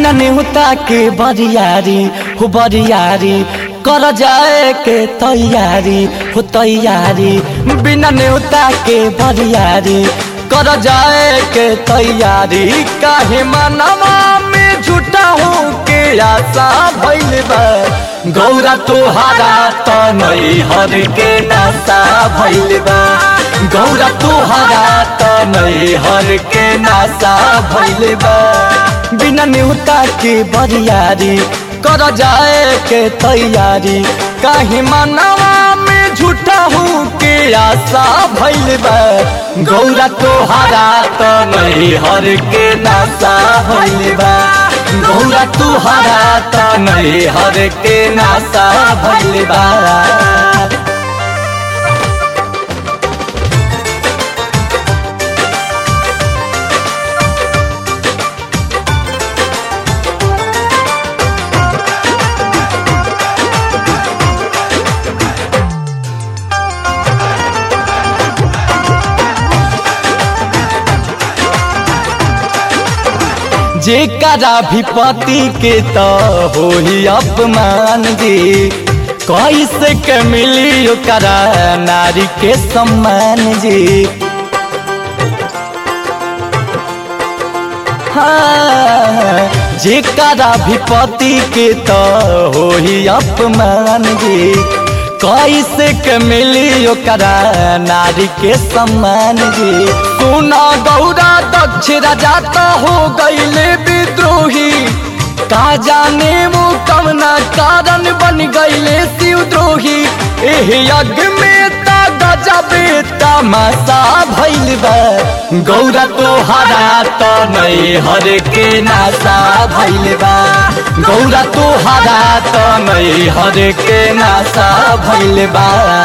बिना नेहुता के बरियारी हो बरियारी कर जाए के तैयारी हो तैयारी। बिना नेहुता के बरियारी कर जाए के तैयारी। काहे मनवा में झूठा हो के आशा भइल बा। गौरा तोहारा त नैहर के नासा भइल बा। गौरा तोहारा त नैहर के नासा भइल बा। बिना नेहुता के बरियारी कर जाए के तैयारी। काहे मनवा में झूठा हो के आशा भइल बा। गौरा तोहारा त नैहर के नासा भइल बा। गौरा तोहारा त नैहर के नासा भइल बा। जेकरा भी पति के तो हो ही अपमान जी। कैसे के मिली ओकरा नारी के सम्मान जी। हाँ जेकरा भी पति के तो हो ही अपमान जी। कैसे के मिली ओकरा नारी के सम्मान जी। सुना गौरा दक्ष राजा तो हो गईले विद्रोही। का जाने वो कवना कारण बन गईले शिवद्रोही। एह यज्ञ में ता गजबे तमाशा भइल बा। गौरा तोहारा त नैहर के नासा भइल बा। गौरा तोहारा त नैहर के नासा भइल बा।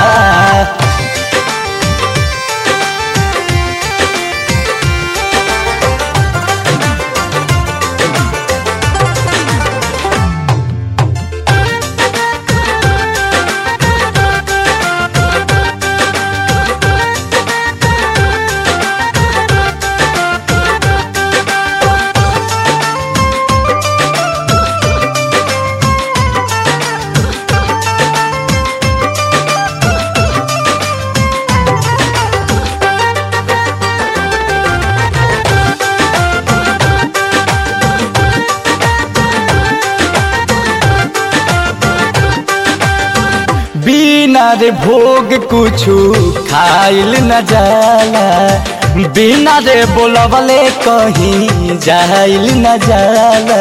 बिना रे भोग कुछु खाइल न जाला। बिना रे बोलवले कहीं जाइल न जाला।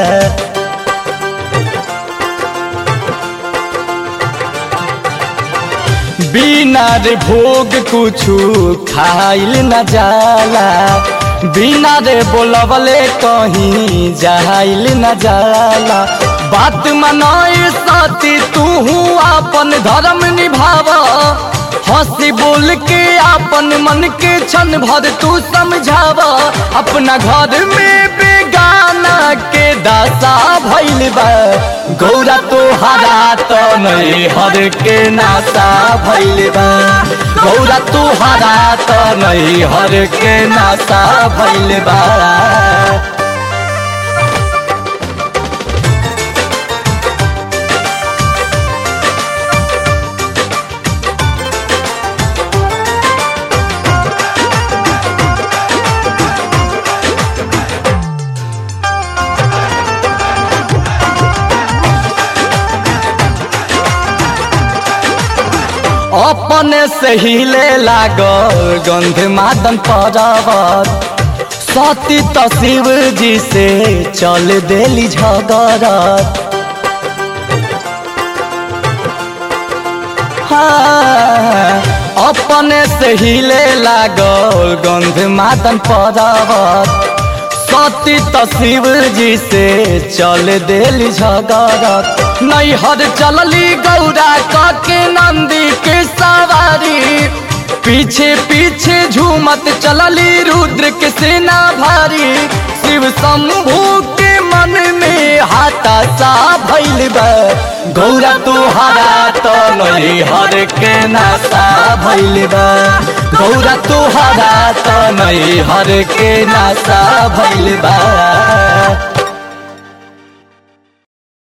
बिना रे भोग कुछु खाइल न जाला। बिना रे बोलवले कहीं जाइल न जाला। बात मनाए साथी तू अपन धर्म निभावा। हंसी बोल के अपन मन के क्षण भर तू समझावा। अपना घर में बेगाना के दासा भइल बा। गौरा तोहारा त नैहर के नासा भइल बा। गौरा तोहारा त नैहर के नासा भइल बा। अपने से हिले लागल गंध मादन पर्वत। सती तो शिव जी से चल देली झगड़त। हाँ अपने से हिले लागल गंध मादन पर्वत। सती तो शिव जी से चल देली झगड़त। नैहर चलली गौरा के नंदी के सवारी। पीछे पीछे झूमत चलली रुद्र के सेना भारी। शिव शंभू के मन में हताशा भइल बा। गौरा तोहारा त नैहर के नासा भइल बा। गौरा तोहारा त नैहर के नासा भइल बा।